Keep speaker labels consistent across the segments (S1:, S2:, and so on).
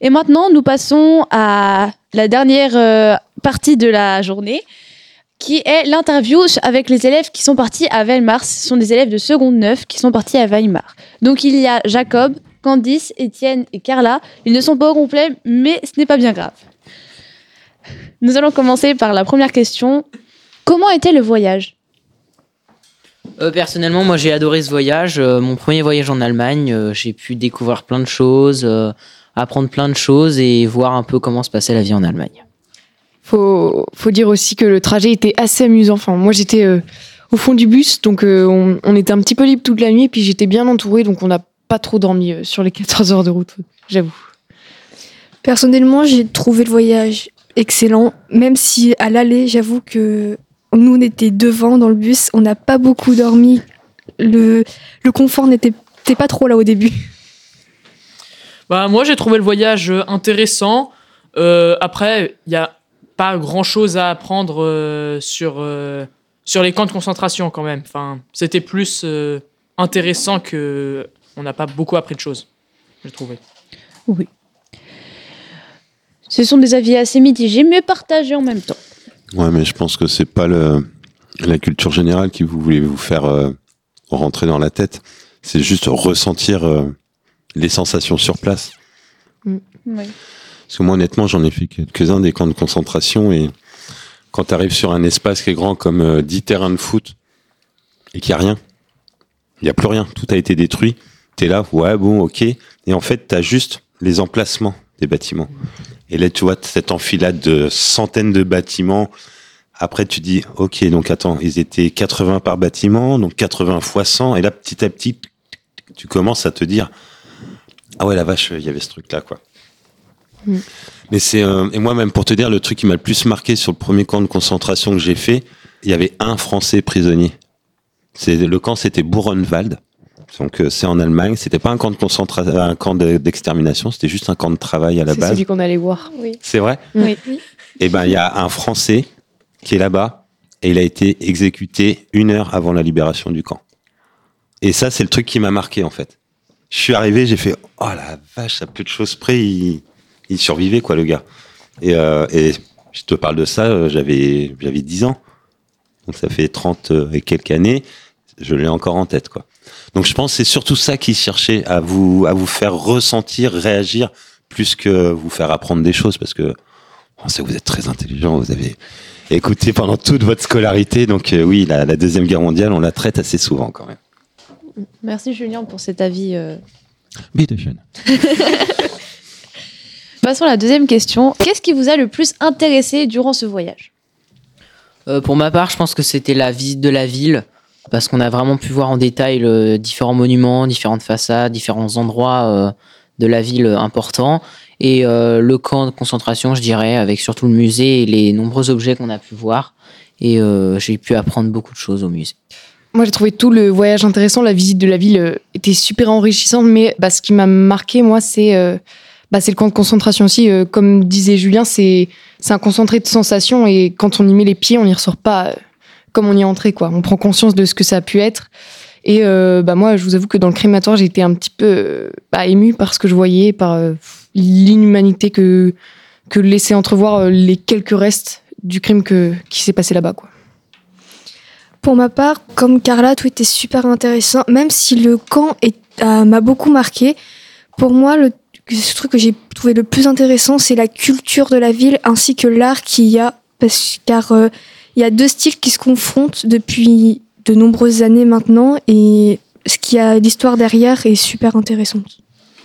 S1: Et maintenant, nous passons à la dernière partie de la journée, qui est l'interview avec les élèves qui sont partis à Weimar. Ce sont des élèves de seconde 9 qui sont partis à Weimar. Donc il y a Jacob, Candice, Étienne et Carla. Ils ne sont pas au complet, mais ce n'est pas bien grave. Nous allons commencer par la première question. Comment était le voyage ?
S2: Personnellement, moi j'ai adoré ce voyage. Mon premier voyage en Allemagne, j'ai pu découvrir plein de choses, apprendre plein de choses et voir un peu comment se passait la vie en Allemagne.
S3: Faut dire aussi que le trajet était assez amusant. Enfin, moi j'étais au fond du bus, donc on était un petit peu libre toute la nuit, et puis j'étais bien entourée, donc on n'a pas trop dormi sur les 14 heures de route, j'avoue.
S4: Personnellement, j'ai trouvé le voyage excellent, même si à l'aller, j'avoue que nous, on était devant dans le bus, on n'a pas beaucoup dormi. Le confort n'était pas trop là au début.
S5: Moi, j'ai trouvé le voyage intéressant. Après, il n'y a pas grand-chose à apprendre sur les camps de concentration quand même. Enfin, c'était plus intéressant que on n'a pas beaucoup appris de choses, j'ai trouvé.
S1: Oui. Ce sont des avis assez mitigés, mais partagés en même temps.
S6: Ouais, mais je pense que c'est pas la culture générale qui vous voulez vous faire rentrer dans la tête. C'est juste ressentir les sensations sur place.
S1: Oui.
S6: Parce que moi, honnêtement, j'en ai fait quelques-uns des camps de concentration, et quand tu arrives sur un espace qui est grand comme 10 terrains de foot et qu'il n'y a rien, il n'y a plus rien, tout a été détruit, t'es là, ouais, bon, ok, et en fait, t'as juste les emplacements des bâtiments. Et là, tu vois cette enfilade de centaines de bâtiments. Après, tu dis, ok, donc attends, ils étaient 80 par bâtiment, donc 80 fois 100, et là, petit à petit, tu commences à te dire, ah ouais, la vache, il y avait ce truc-là, quoi. Mais et moi, même pour te dire, le truc qui m'a le plus marqué sur le premier camp de concentration que j'ai fait, il y avait un Français prisonnier. Le camp, c'était Buchenwald. Donc, c'est en Allemagne. C'était pas un camp de concentration, un camp d'extermination. C'était juste un camp de travail à la base.
S3: C'est celui qu'on allait voir.
S4: Oui.
S6: C'est vrai?
S4: Oui.
S6: Et il y a un Français qui est là-bas, et il a été exécuté 1 heure avant la libération du camp. Et ça, c'est le truc qui m'a marqué, en fait. Je suis arrivé, j'ai fait, oh la vache, à peu de choses près, il survivait, quoi, le gars. Et je te parle de ça, j'avais 10 ans. Donc ça fait 30 et quelques années. Je l'ai encore en tête, quoi. Donc je pense que c'est surtout ça qu'ils cherchaient, à vous faire ressentir, réagir, plus que vous faire apprendre des choses, parce que on sait que vous êtes très intelligent, vous avez écouté pendant toute votre scolarité, donc oui, la Deuxième Guerre mondiale, on la traite assez souvent quand même.
S1: Merci Julien pour cet avis.
S6: Bitte schön.
S1: Passons à la deuxième question. Qu'est-ce qui vous a le plus intéressé durant ce voyage ?
S2: Pour ma part, je pense que c'était la visite de la ville, parce qu'on a vraiment pu voir en détail différents monuments, différentes façades, différents endroits de la ville importants. Et le camp de concentration, je dirais, avec surtout le musée et les nombreux objets qu'on a pu voir. Et j'ai pu apprendre beaucoup de choses au musée.
S3: Moi, j'ai trouvé tout le voyage intéressant. La visite de la ville était super enrichissante. Mais ce qui m'a marqué, moi, c'est le camp de concentration aussi. Comme disait Julien, c'est un concentré de sensations. Et quand on y met les pieds, on n'y ressort pas comme on y est entré, quoi. On prend conscience de ce que ça a pu être. Et moi, je vous avoue que dans le crématoire, j'ai été un petit peu émue par ce que je voyais, par l'inhumanité que laissaient entrevoir les quelques restes du crime qui s'est passé là-bas, quoi.
S4: Pour ma part, comme Carla, tout était super intéressant, même si le camp m'a beaucoup marqué. Pour moi, le truc que j'ai trouvé le plus intéressant, c'est la culture de la ville ainsi que l'art qu'il y a, car il y a 2 styles qui se confrontent depuis de nombreuses années maintenant, et ce qu'il y a l'histoire derrière est super intéressante.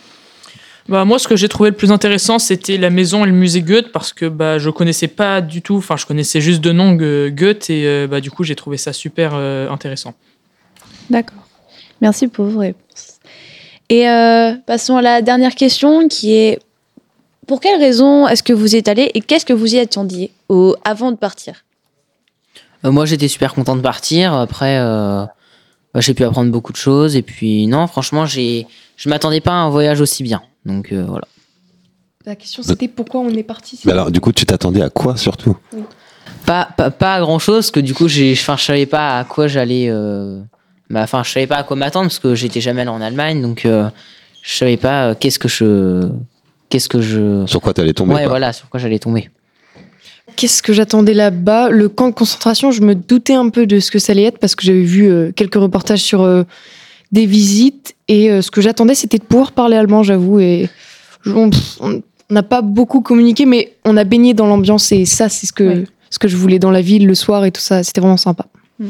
S5: Moi, ce que j'ai trouvé le plus intéressant, c'était la maison et le musée Goethe, parce que je connaissais pas du tout, je connaissais juste de nom Goethe, et du coup, j'ai trouvé ça super intéressant.
S1: D'accord. Merci pour vos réponses. Et passons à la dernière question, qui est pour quelles raisons est-ce que vous y êtes allé et qu'est-ce que vous y attendiez avant de partir ?
S2: Moi, j'étais super content de partir. Après, j'ai pu apprendre beaucoup de choses. Et puis, non, franchement, je m'attendais pas à un voyage aussi bien. Donc, voilà.
S3: La question, c'était pourquoi on est parti.
S6: Mais alors, du coup, tu t'attendais à quoi, surtout ?
S3: Oui.
S2: Pas à grand-chose, parce que du coup, je savais pas à quoi j'allais... je savais pas à quoi m'attendre, parce que j'étais jamais allé en Allemagne. Donc, je savais pas qu'est-ce que qu'est-ce que je...
S6: Sur quoi t'allais tomber
S2: Ouais,
S6: quoi.
S2: voilà, sur quoi j'allais tomber.
S3: Qu'est-ce que j'attendais là-bas? Le camp de concentration, je me doutais un peu de ce que ça allait être parce que j'avais vu quelques reportages sur des visites et ce que j'attendais, c'était de pouvoir parler allemand, j'avoue. Et on n'a pas beaucoup communiqué, mais on a baigné dans l'ambiance et ça, c'est ce que je voulais dans la ville le soir et tout ça. C'était vraiment sympa.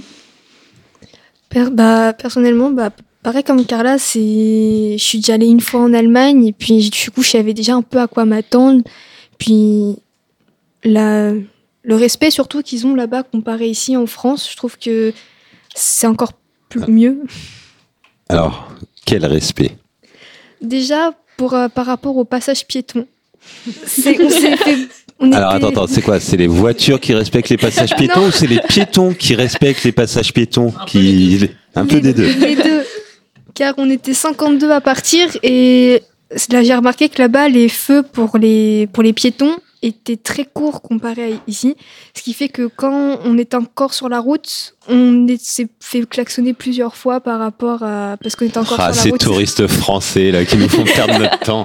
S4: Personnellement, pareil comme Carla, je suis déjà allée une fois en Allemagne et puis du coup, je savais déjà un peu à quoi m'attendre. Puis le respect surtout qu'ils ont là-bas comparé ici en France, je trouve que c'est encore mieux.
S6: Alors, quel respect.
S4: Déjà, par rapport au passage piéton.
S6: Alors attends, c'est quoi? C'est les voitures qui respectent les passages piétons ou c'est les piétons qui respectent les passages piétons? Un peu des deux.
S4: Les deux. Car on était 52 à partir et là, j'ai remarqué que là-bas, les feux pour les piétons étaient très courts comparé à ici. Ce qui fait que quand on est encore sur la route, s'est fait klaxonner plusieurs fois par rapport à... Parce qu'on était encore sur la
S6: Ces
S4: route.
S6: touristes français là, qui nous font perdre notre temps.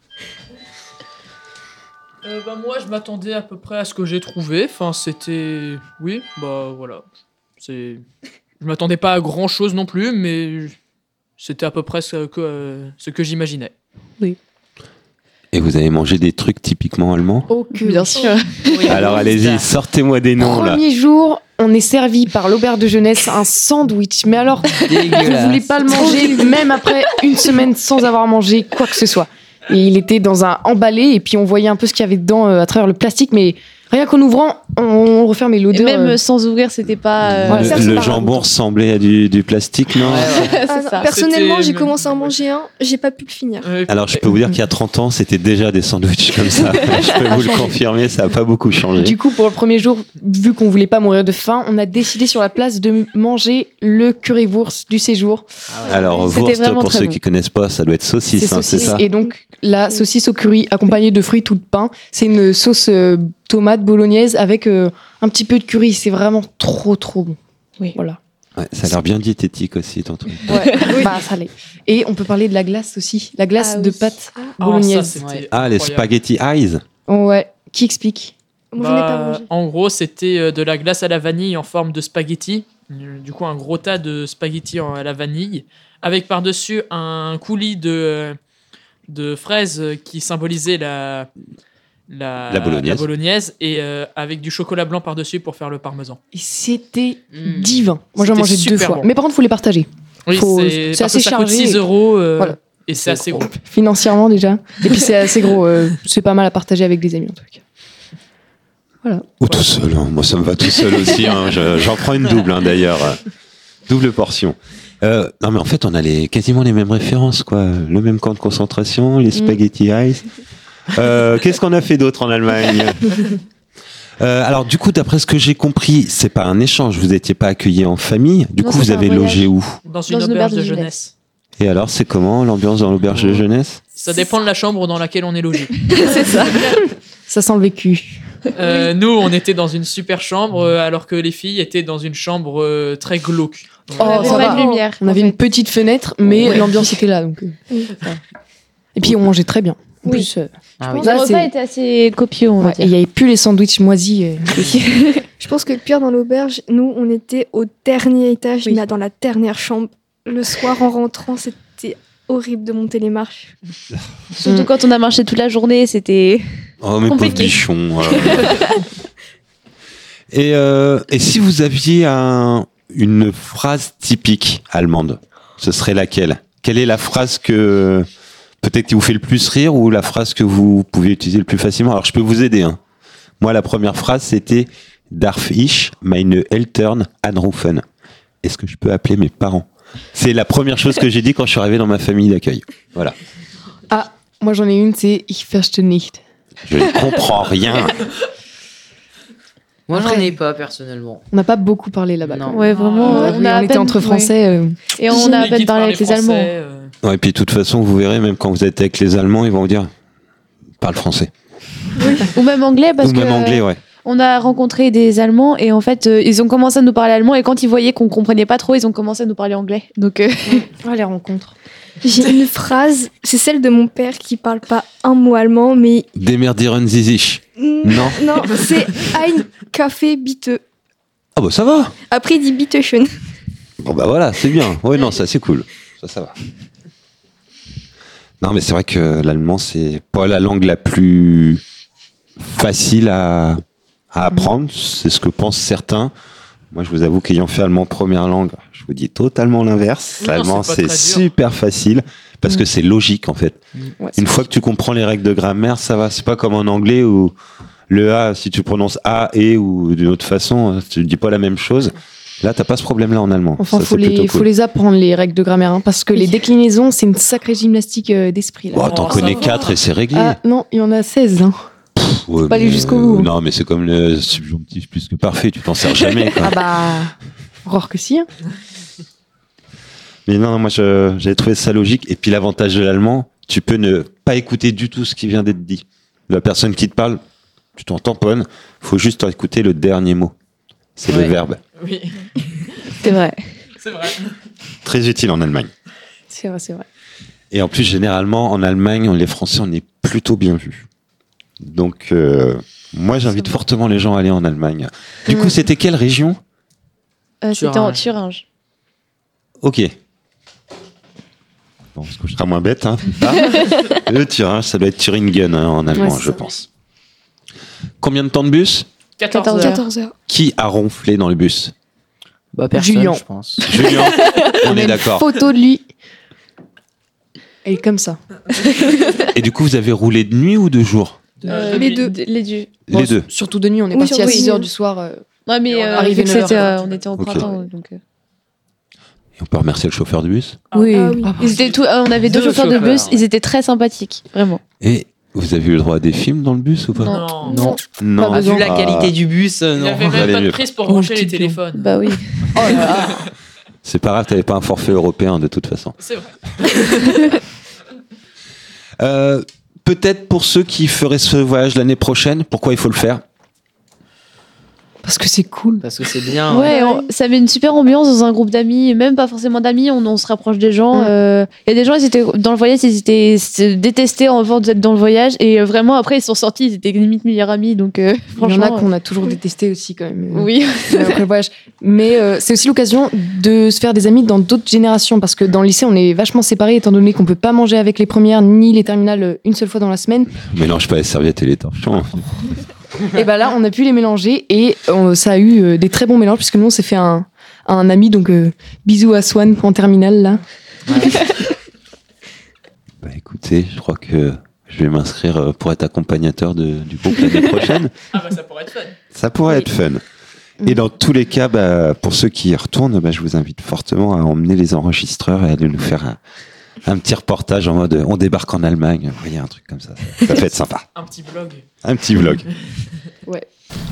S5: Moi, je m'attendais à peu près à ce que j'ai trouvé. Enfin, c'était... Oui, voilà. Je m'attendais pas à grand-chose non plus, mais c'était à peu près ce que j'imaginais.
S6: Et vous avez mangé des trucs typiquement allemands?
S1: Bien sûr.
S6: Alors allez-y, sortez-moi des noms là.
S3: Premier jour, on est servi par l'auberge de jeunesse un sandwich. Mais alors, je ne voulais pas le manger, même après une semaine sans avoir mangé quoi que ce soit. Et il était dans un emballé et puis on voyait un peu ce qu'il y avait dedans à travers le plastique. Mais rien qu'en ouvrant, on refermait
S1: Et
S3: l'odeur.
S1: même sans ouvrir, c'était pas.
S6: Le jambon ressemblait à du plastique, non?
S1: C'est ça.
S4: Personnellement,
S5: C'était-
S4: j'ai commencé à en manger un, j'ai pas pu le finir.
S6: Alors je peux vous dire qu'il y a 30 ans, c'était déjà des sandwichs comme ça. Je peux vous le confirmer, ça n'a pas beaucoup changé.
S3: Du coup, pour le premier jour, vu qu'on voulait pas mourir de faim, on a décidé sur la place de manger le currywurst du séjour.
S6: Alors
S1: C'était
S6: wurst,
S1: vraiment
S6: pour
S1: très
S6: ceux
S1: bon.
S6: qui connaissent pas, ça doit être saucisse, c'est
S3: saucisse.
S6: ça?
S3: Et donc, la saucisse au curry accompagnée de fruits tout de pain, c'est une sauce tomate bolognaise avec un petit peu de curry. C'est vraiment trop, trop bon.
S1: Oui.
S3: Voilà.
S6: Ouais, ça a l'air bien diététique aussi, ton truc.
S3: Ouais, ça l'est. Et on peut parler de la glace aussi. La glace de
S1: oui.
S3: pâte
S5: Ah,
S3: bolognaise.
S5: ça, c'était
S6: Ah, les
S5: incroyable.
S6: spaghetti eyes.
S3: Ouais. Qui explique?
S4: Moi, je n'ai pas mangé.
S5: En gros, c'était de la glace à la vanille en forme de spaghetti. Du coup, un gros tas de spaghetti à la vanille. Avec par-dessus un coulis de fraises qui symbolisait la bolognaise et avec du chocolat blanc par-dessus pour faire le parmesan.
S3: Et c'était
S2: Mm.
S3: divin. Moi, j'en
S5: C'était
S3: mangeais 2
S5: super
S3: fois.
S5: bon.
S3: Mais par contre, il faut les partager.
S5: Oui,
S3: c'est
S5: parce
S3: assez
S5: que ça coûte
S3: chargé.
S5: 6 euros
S3: Voilà.
S5: et c'est assez gros.
S3: Financièrement, déjà. Et puis, c'est assez gros. C'est pas mal à partager avec des amis, en tout cas. Voilà.
S6: Ou tout seul, hein. Moi ça me va tout seul aussi. Hein. J'en prends une double d'ailleurs. Double portion. Non mais en fait on a quasiment les mêmes références quoi. Le même camp de concentration, les spaghetti eyes. Qu'est-ce qu'on a fait d'autre en Allemagne? Alors du coup d'après ce que j'ai compris, c'est pas un échange, vous n'étiez pas accueillis en famille. Du
S1: Non,
S6: coup
S1: c'est
S6: vous
S1: un
S6: avez
S1: voyage.
S6: logé où?
S5: Dans une auberge de jeunesse.
S6: Et alors c'est comment l'ambiance dans l'auberge de jeunesse?
S5: Ça dépend de la chambre dans laquelle on est logé.
S1: C'est ça.
S3: Ça sent le vécu.
S5: Nous, on était dans une super chambre alors que les filles étaient dans une chambre très glauque.
S3: Oh,
S1: avait
S3: ça
S1: pas
S3: va.
S1: de lumière.
S3: On avait une petite fenêtre, mais
S5: Ouais.
S3: l'ambiance était là. Donc, voilà. Et puis, on mangeait très bien. En
S1: Oui.
S3: plus,
S2: Ah oui.
S1: Le
S3: Là,
S1: repas
S3: c'est-
S1: était assez copieux, on va
S3: ouais, et
S1: dire.
S3: il n'y avait plus les sandwichs moisis.
S4: Je pense que le pire dans l'auberge, nous, on était au dernier étage,
S1: Oui.
S4: là, dans la dernière chambre. Le soir, en rentrant, c'était horrible de monter les marches.
S1: Surtout quand on a marché toute la journée, c'était.
S6: Oh mes pauvres
S1: Compliqué.
S6: bichons. Et si vous aviez une phrase typique allemande, ce serait laquelle? Quelle est la phrase que peut-être qui vous fait le plus rire ou la phrase que vous pouvez utiliser le plus facilement? Alors je peux vous aider. Hein. Moi la première phrase c'était Darf ich meine Eltern anrufen? Est-ce que je peux appeler mes parents? C'est la première chose que j'ai dit quand je suis arrivé dans ma famille d'accueil. Voilà.
S3: Ah, moi, j'en ai une, c'est Ich verstehe nicht.
S6: Je ne comprends rien.
S2: Moi, j'en
S3: Après-
S2: ai pas, personnellement.
S3: On n'a pas beaucoup parlé là-bas.
S2: Non.
S1: Ouais, vraiment.
S5: Ah,
S3: Oui,
S1: on a à
S3: on était
S1: peine-
S3: entre
S1: ouais.
S3: Français.
S1: Et on a à peine parlé avec les Allemands.
S6: Ouais, et puis de toute façon, vous verrez, même quand vous êtes avec les Allemands, ils vont vous dire parle français.
S1: Ou même anglais, parce
S6: Ou
S1: que.
S6: même anglais, ouais.
S1: on a rencontré des Allemands et en fait, ils ont commencé à nous parler allemand et quand ils voyaient qu'on comprenait pas trop, ils ont commencé à nous parler anglais. Donc,
S3: Les rencontres.
S4: J'ai une phrase, c'est celle de mon père qui parle pas un mot allemand, mais
S6: Demerdieren Sie sich. Non.
S4: non, c'est ein Kaffee bitte.
S6: Ah bah ça va.
S4: Après, il dit bitte schön.
S6: Bon bah voilà, c'est bien. Ouais, non, ça c'est cool. Ça va. Non, mais c'est vrai que l'allemand, c'est pas la langue la plus facile à apprendre. C'est ce que pensent certains. Moi, je vous avoue qu'ayant fait allemand première langue, je vous dis totalement l'inverse.
S5: Non,
S6: L'allemand,
S5: c'est
S6: c'est
S5: pas très dur.
S6: super facile parce que c'est logique, en fait.
S3: Ouais,
S6: Une fois que tu comprends les règles de grammaire, ça va. C'est pas comme en anglais où le A, si tu prononces A, et ou d'une autre façon, tu dis pas la même chose. Là, t'as pas ce problème-là en allemand.
S3: Enfin,
S6: Ça,
S3: faut
S6: c'est plutôt
S3: les,
S6: cool.
S3: faut les apprendre, les règles de grammaire, hein, parce que les déclinaisons, c'est une sacrée gymnastique d'esprit. Là.
S6: Bon, t'en
S5: Oh,
S6: connais
S5: ça va.
S6: 4 et c'est réglé.
S3: Ah non, il y en a 16. Hein.
S6: Ouais,
S3: pas aller
S6: mais,
S3: jusqu'au bout, hein.
S6: Non, mais c'est comme le subjonctif plus que parfait, tu t'en sers jamais. Quoi.
S3: Ah bah, horreur que si. Hein.
S6: Mais non, moi j'avais trouvé ça logique. Et puis l'avantage de l'allemand, tu peux ne pas écouter du tout ce qui vient d'être dit. La personne qui te parle, tu t'en tamponnes, faut juste écouter le dernier mot. C'est le
S5: Ouais.
S6: verbe.
S5: Oui,
S1: c'est vrai.
S5: c'est vrai.
S6: Très utile en Allemagne.
S3: C'est vrai, c'est vrai.
S6: Et en plus, généralement, en Allemagne, les Français, on est plutôt bien vus. Donc, moi, j'invite fortement les gens à aller en Allemagne. Du coup, c'était quelle région ?
S1: C'était en Thuringe.
S6: Ok. Bon, parce que je serai moins bête. Hein, le Thuringe, ça doit être Thuringen hein, en allemand,
S3: Ouais, c'est
S6: je
S3: ça.
S6: pense. Combien de temps de bus ?
S5: 14
S1: 14
S5: heures.
S4: 14 heures.
S6: Qui a ronflé dans le bus ?
S2: Bah, personne,
S3: Julien.
S2: je pense.
S6: Julien, on est
S3: Une
S6: d'accord.
S3: photo de lui. Elle est comme ça.
S6: Et du coup, vous avez roulé de nuit ou de jour ?
S4: Les deux.
S1: Les deux.
S6: Les deux.
S3: Surtout de nuit, on est
S4: Oui,
S3: parti à
S4: surtout
S3: 6h
S4: de nuit.
S3: du soir.
S1: Ouais, mais
S5: Et on est
S3: arrivé
S1: vu que
S3: 9
S1: c'était,
S5: heures.
S1: on était en
S6: Ok.
S1: printemps. Donc,
S6: Et on peut remercier le chauffeur du bus.
S3: Oui.
S4: Ah oui.
S3: Ah bah,
S1: ils étaient on avait deux
S2: Deux
S1: chauffeurs de
S2: chauffeurs,
S1: bus,
S2: ouais.
S1: ils étaient très sympathiques, vraiment.
S6: Et vous avez eu le droit à des films dans le bus ou pas ?
S1: Non.
S2: Non.
S6: Non.
S3: Pas besoin.
S2: Vu la qualité du bus,
S5: Il
S2: non.
S5: avait même
S6: Allez,
S5: pas de
S6: mieux.
S5: prise pour
S3: Oh,
S5: brancher
S3: le
S5: les
S3: petit
S5: téléphones.
S1: Bah oui.
S3: Oh là là.
S6: C'est pas grave, t'avais pas un forfait européen de toute façon.
S5: C'est vrai.
S6: Peut-être pour ceux qui feraient ce voyage l'année prochaine, pourquoi il faut le faire ?
S3: Parce que c'est cool.
S2: Parce que c'est bien.
S1: Ouais, ça met une super ambiance dans un groupe d'amis, même pas forcément d'amis, on se rapproche des gens. Il y a des gens, ils étaient dans le voyage, ils étaient détestés avant d'être dans le voyage, et vraiment après ils sont sortis, ils étaient limite meilleurs amis, donc
S3: Il y en
S1: franchement.
S3: a qu'on a toujours détesté aussi quand même.
S1: Oui.
S3: Après le voyage. Mais c'est aussi l'occasion de se faire des amis dans d'autres générations parce que dans le lycée on est vachement séparés étant donné qu'on peut pas manger avec les premières ni les terminales une seule fois dans la semaine.
S6: Mélange pas les serviettes et les torchons.
S3: Et bah là on a pu les mélanger et ça a eu des très bons mélanges puisque nous on s'est fait un ami donc bisous à Swan en terminale là.
S6: Bah écoutez, je crois que je vais m'inscrire pour être accompagnateur du groupe l'année prochaine.
S5: Ah bah ça pourrait être fun.
S6: Ça pourrait être fun. Et dans tous les cas, bah, pour ceux qui y retournent, bah, je vous invite fortement à emmener les enregistreurs et à aller nous faire un petit reportage en mode on débarque en Allemagne. Vous voyez, un truc comme ça. Ça peut être sympa.
S5: Un petit vlog.
S6: Un petit vlog.
S3: Ouais.